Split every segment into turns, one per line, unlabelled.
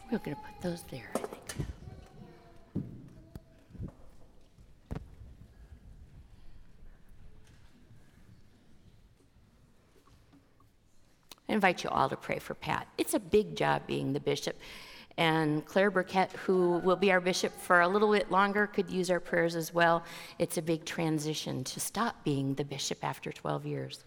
We're going to put those there, I think. I invite you all to pray for Pat. It's a big job being the bishop. And Claire Burkett, who will be our bishop for a little bit longer, could use our prayers as well. It's a big transition to stop being the bishop after 12 years.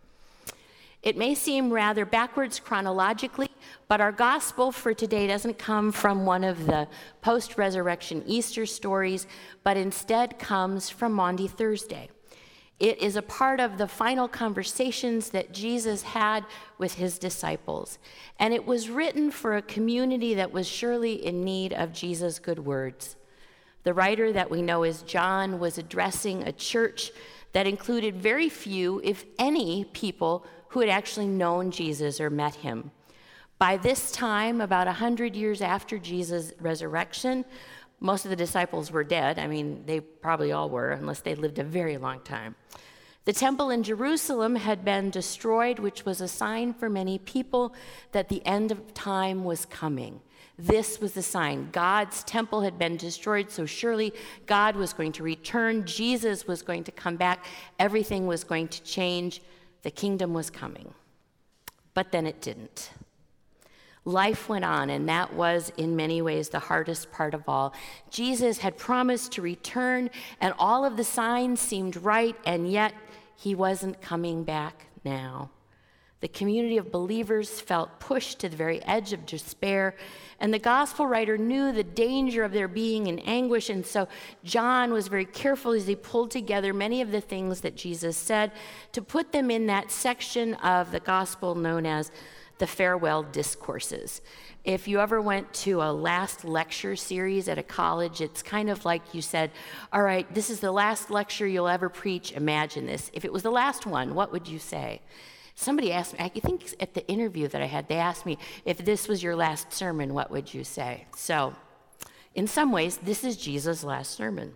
It may seem rather backwards chronologically, but our gospel for today doesn't come from one of the post-resurrection Easter stories, but instead comes from Maundy Thursday. It is a part of the final conversations that Jesus had with his disciples. And it was written for a community that was surely in need of Jesus' good words. The writer that we know as John was addressing a church that included very few, if any, people who had actually known Jesus or met him. By this time, about 100 years after Jesus' resurrection, most of the disciples were dead. I mean, they probably all were, unless they lived a very long time. The temple in Jerusalem had been destroyed, which was a sign for many people that the end of time was coming. This was the sign. God's temple had been destroyed, so surely God was going to return. Jesus was going to come back. Everything was going to change. The kingdom was coming. But then it didn't. Life went on, and that was, in many ways, the hardest part of all. Jesus had promised to return, and all of the signs seemed right, and yet he wasn't coming back now. The community of believers felt pushed to the very edge of despair, and the gospel writer knew the danger of their being in anguish, and so John was very careful as he pulled together many of the things that Jesus said to put them in that section of the gospel known as the farewell discourses. If you ever went to a last lecture series at a college, it's kind of like you said, all right, this is the last lecture you'll ever preach, imagine this. If it was the last one, what would you say? Somebody asked me, I think at the interview that I had, they asked me, if this was your last sermon, what would you say? So, in some ways, this is Jesus' last sermon.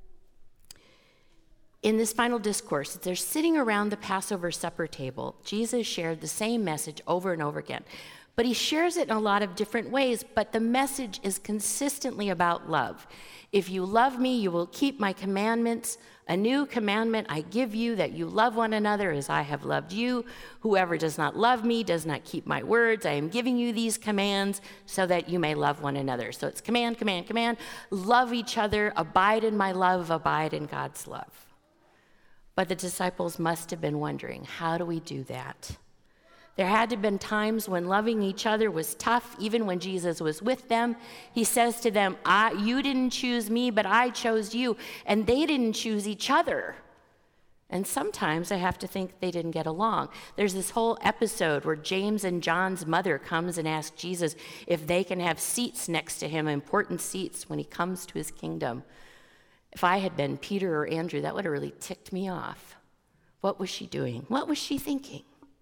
In this final discourse, they're sitting around the Passover supper table. Jesus shared the same message over and over again, but he shares it in a lot of different ways, but the message is consistently about love. If you love me, you will keep my commandments. A new commandment I give you, that you love one another as I have loved you. Whoever does not love me does not keep my words. I am giving you these commands so that you may love one another. So it's command, command, command. Love each other, abide in my love, abide in God's love. But the disciples must have been wondering, how do we do that? There had to have been times when loving each other was tough, even when Jesus was with them. He says to them, you didn't choose me, but I chose you. And they didn't choose each other. And sometimes I have to think they didn't get along. There's this whole episode where James and John's mother comes and asks Jesus if they can have seats next to him, important seats when he comes to his kingdom. If I had been Peter or Andrew, that would have really ticked me off. What was she doing? What was she thinking?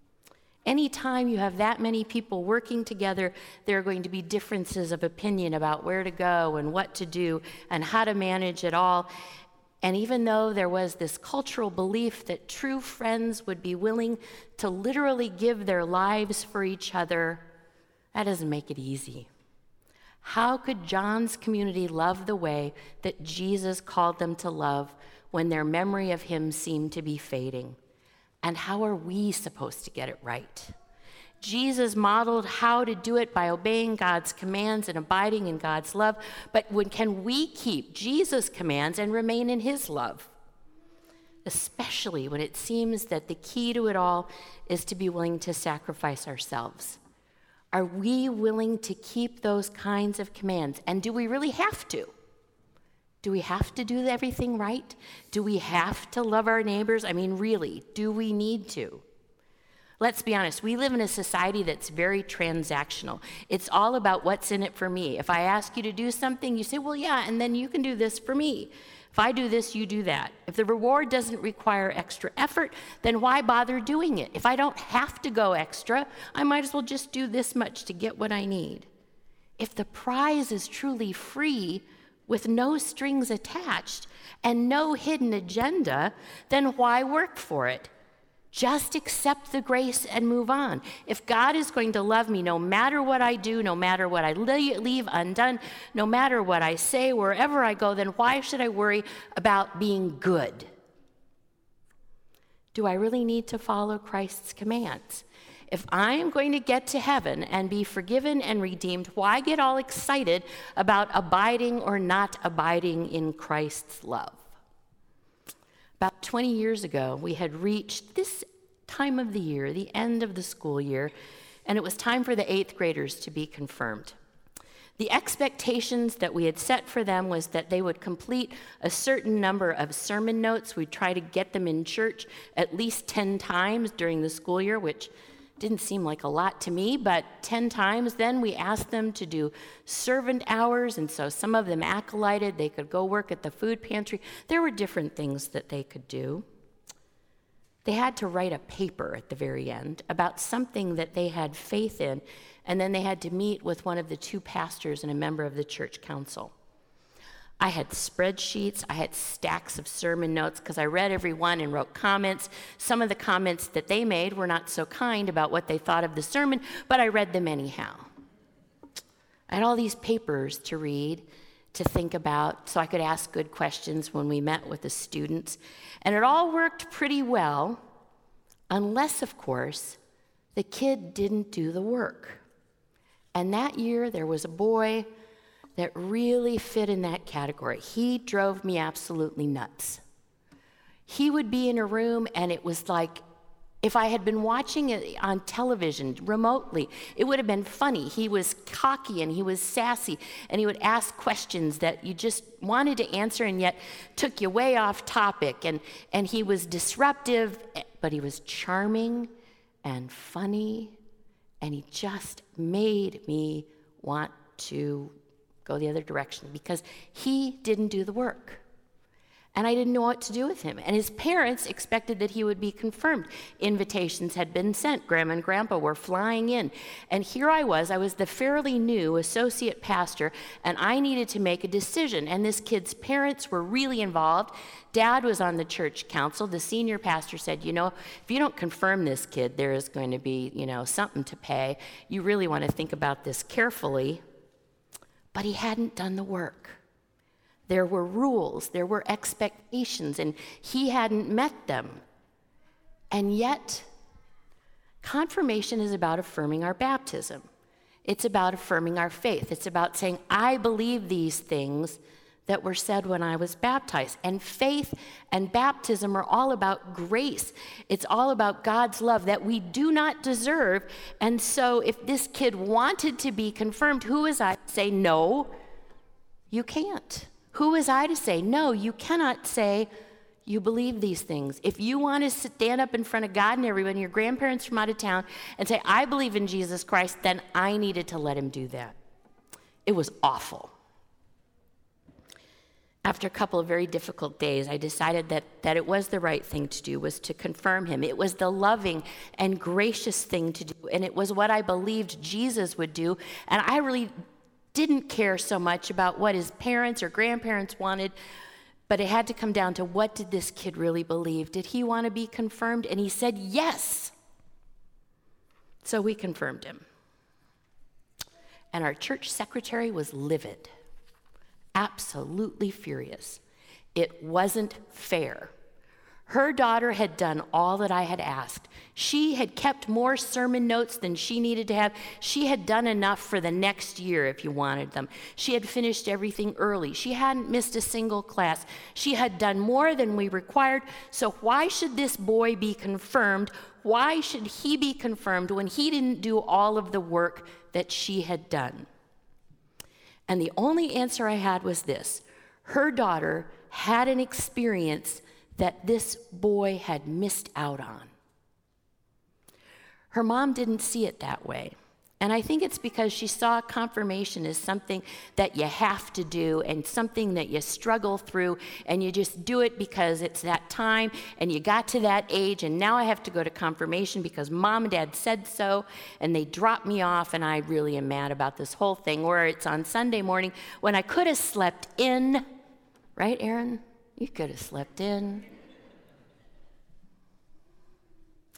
Anytime you have that many people working together, there are going to be differences of opinion about where to go and what to do and how to manage it all. And even though there was this cultural belief that true friends would be willing to literally give their lives for each other, that doesn't make it easy. How could John's community love the way that Jesus called them to love when their memory of him seemed to be fading? And how are we supposed to get it right? Jesus modeled how to do it by obeying God's commands and abiding in God's love. But can we keep Jesus' commands and remain in his love? Especially when it seems that the key to it all is to be willing to sacrifice ourselves. Are we willing to keep those kinds of commands? And do we really have to? Do we have to do everything right? Do we have to love our neighbors? I mean, really, do we need to? Let's be honest, we live in a society that's very transactional. It's all about what's in it for me. If I ask you to do something, you say, well, yeah, and then you can do this for me. If I do this, you do that. If the reward doesn't require extra effort, then why bother doing it? If I don't have to go extra, I might as well just do this much to get what I need. If the prize is truly free, with no strings attached and no hidden agenda, then why work for it? Just accept the grace and move on. If God is going to love me no matter what I do, no matter what I leave undone, no matter what I say, wherever I go, then why should I worry about being good? Do I really need to follow Christ's commands? If I am going to get to heaven and be forgiven and redeemed, why get all excited about abiding or not abiding in Christ's love? About 20 years ago, we had reached this time of the year, the end of the school year, and it was time for the 8th graders to be confirmed. The expectations that we had set for them was that they would complete a certain number of sermon notes. We'd try to get them in church at least 10 times during the school year, which didn't seem like a lot to me, but 10 times. Then we asked them to do servant hours, and so some of them acolyted. They could go work at the food pantry. There were different things that they could do. They had to write a paper at the very end about something that they had faith in, and then they had to meet with one of the 2 pastors and a member of the church council. I had spreadsheets, I had stacks of sermon notes because I read every one and wrote comments. Some of the comments that they made were not so kind about what they thought of the sermon, but I read them anyhow. I had all these papers to read, to think about, so I could ask good questions when we met with the students. And it all worked pretty well, unless, of course, the kid didn't do the work. And that year, there was a boy that really fit in that category. He drove me absolutely nuts. He would be in a room, and it was like if I had been watching it on television remotely, it would have been funny. He was cocky, and he was sassy, and he would ask questions that you just wanted to answer and yet took you way off topic. And he was disruptive, but he was charming and funny, and he just made me want to go the other direction because he didn't do the work. And I didn't know what to do with him. And his parents expected that he would be confirmed. Invitations had been sent. Grandma and Grandpa were flying in. And here I was the fairly new associate pastor, and I needed to make a decision. And this kid's parents were really involved. Dad was on the church council. The senior pastor said, if you don't confirm this kid, there is going to be, something to pay. You really want to think about this carefully. But he hadn't done the work. There were rules, there were expectations, and he hadn't met them. And yet, confirmation is about affirming our baptism. It's about affirming our faith. It's about saying, I believe these things that were said when I was baptized. And faith and baptism are all about grace. It's all about God's love that we do not deserve. And so if this kid wanted to be confirmed, who was I to say, no, you can't? Who was I to say, no, you cannot say you believe these things? If you want to stand up in front of God and everyone, your grandparents from out of town, and say, I believe in Jesus Christ, then I needed to let him do that. It was awful. After a couple of very difficult days, I decided that it was the right thing to do, was to confirm him. It was the loving and gracious thing to do, and it was what I believed Jesus would do, and I really didn't care so much about what his parents or grandparents wanted, but it had to come down to what did this kid really believe? Did he want to be confirmed? And he said yes. So we confirmed him. And our church secretary was livid. Absolutely furious. It wasn't fair. Her daughter had done all that I had asked. She had kept more sermon notes than she needed to have. She had done enough for the next year if you wanted them. She had finished everything early. She hadn't missed a single class. She had done more than we required. So why should this boy be confirmed? Why should he be confirmed when he didn't do all of the work that she had done? And the only answer I had was this. Her daughter had an experience that this boy had missed out on. Her mom didn't see it that way. And I think it's because she saw confirmation as something that you have to do and something that you struggle through, and you just do it because it's that time and you got to that age, and now I have to go to confirmation because mom and dad said so, and they dropped me off, and I really am mad about this whole thing, where it's on Sunday morning when I could have slept in. Right, Aaron? You could have slept in.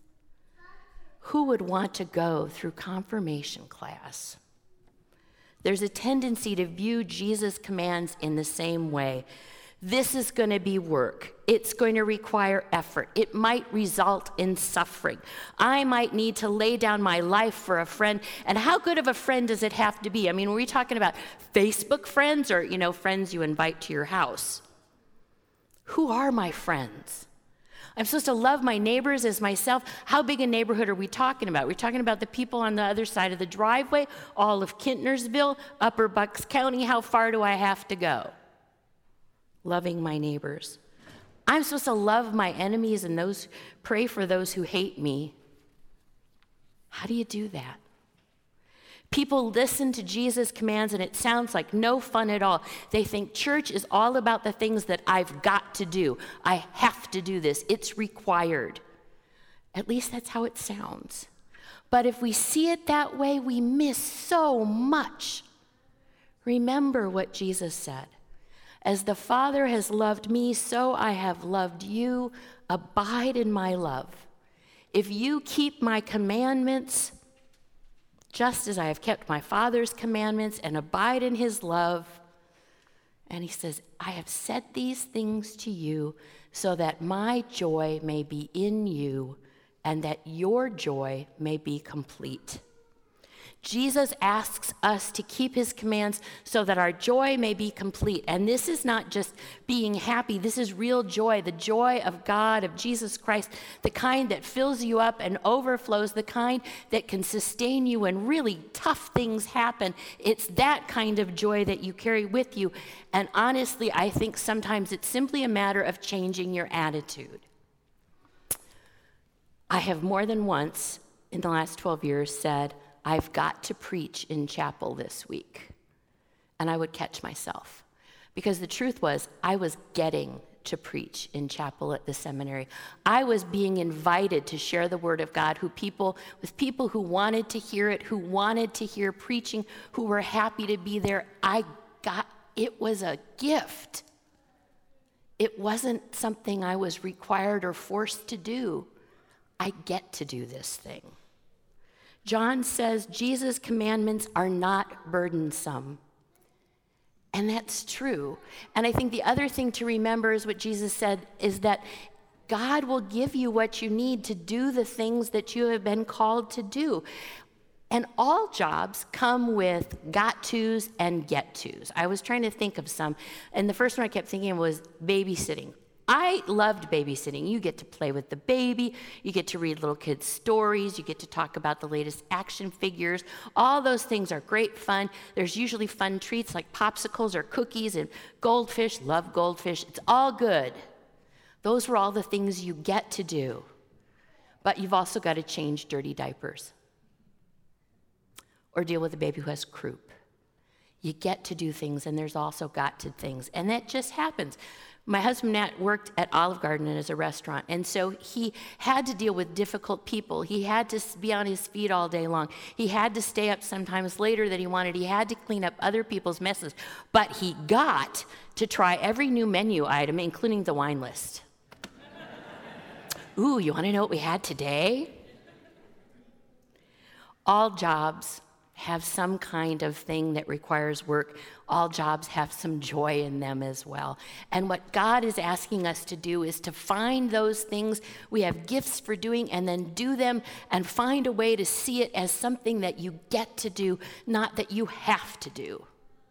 Who would want to go through confirmation class? There's a tendency to view Jesus' commands in the same way. This is going to be work. It's going to require effort. It might result in suffering. I might need to lay down my life for a friend. And how good of a friend does it have to be? I mean, were we talking about Facebook friends or, friends you invite to your house? Who are my friends? I'm supposed to love my neighbors as myself. How big a neighborhood are we talking about? We're talking about the people on the other side of the driveway, all of Kintnersville, Upper Bucks County. How far do I have to go? Loving my neighbors. I'm supposed to love my enemies and pray for those who hate me. How do you do that? People listen to Jesus' commands and it sounds like no fun at all. They think church is all about the things that I've got to do. I have to do this. It's required. At least that's how it sounds. But if we see it that way, we miss so much. Remember what Jesus said. As the Father has loved me, so I have loved you. Abide in my love. If you keep my commandments, just as I have kept my Father's commandments and abide in his love. And he says, I have said these things to you so that my joy may be in you and that your joy may be complete. Jesus asks us to keep his commands so that our joy may be complete. And this is not just being happy. This is real joy, the joy of God, of Jesus Christ, the kind that fills you up and overflows, the kind that can sustain you when really tough things happen. It's that kind of joy that you carry with you. And honestly, I think sometimes it's simply a matter of changing your attitude. I have more than once in the last 12 years said, I've got to preach in chapel this week. And I would catch myself. Because the truth was, I was getting to preach in chapel at the seminary. I was being invited to share the word of God with people who wanted to hear it, who wanted to hear preaching, who were happy to be there. It was a gift. It wasn't something I was required or forced to do. I get to do this thing. John says Jesus' commandments are not burdensome. And that's true. And I think the other thing to remember is what Jesus said is that God will give you what you need to do the things that you have been called to do. And all jobs come with got tos and get tos. I was trying to think of some, and the first one I kept thinking of was babysitting. I loved babysitting. You get to play with the baby, you get to read little kids' stories, you get to talk about the latest action figures. All those things are great fun. There's usually fun treats like popsicles or cookies and goldfish. Love goldfish. It's all good. Those were all the things you get to do. But you've also got to change dirty diapers or deal with a baby who has croup. You get to do things, and there's also got to things. And that just happens. My husband, Nat, worked at Olive Garden as a restaurant, and so he had to deal with difficult people. He had to be on his feet all day long. He had to stay up sometimes later than he wanted. He had to clean up other people's messes. But he got to try every new menu item, including the wine list. Ooh, you want to know what we had today? All jobs have some kind of thing that requires work. All jobs have some joy in them as well. And what God is asking us to do is to find those things we have gifts for doing and then do them and find a way to see it as something that you get to do, not that you have to do.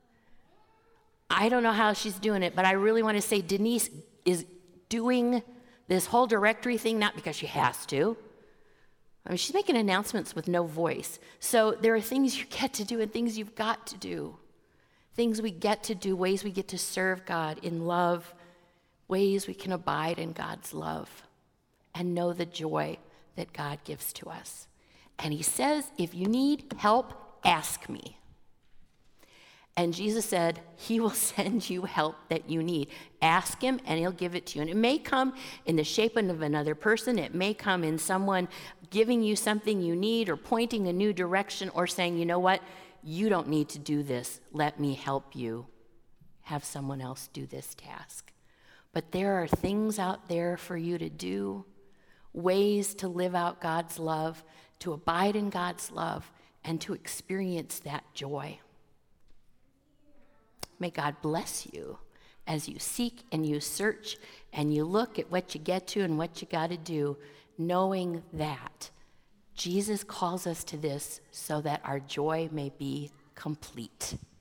I don't know how she's doing it, but I really want to say Denise is doing this whole directory thing, not because she has to. I mean, she's making announcements with no voice. So there are things you get to do and things you've got to do. Things we get to do, ways we get to serve God in love, ways we can abide in God's love and know the joy that God gives to us. And he says, if you need help, ask me. And Jesus said, he will send you help that you need. Ask him and he'll give it to you. And it may come in the shape of another person. It may come in someone giving you something you need or pointing a new direction or saying, you know what, you don't need to do this. Let me help you. Have someone else do this task. But there are things out there for you to do, ways to live out God's love to abide in God's love, and to experience that joy. May God bless you as you seek and you search and you look at what you get to and what you got to do, knowing that Jesus calls us to this so that our joy may be complete.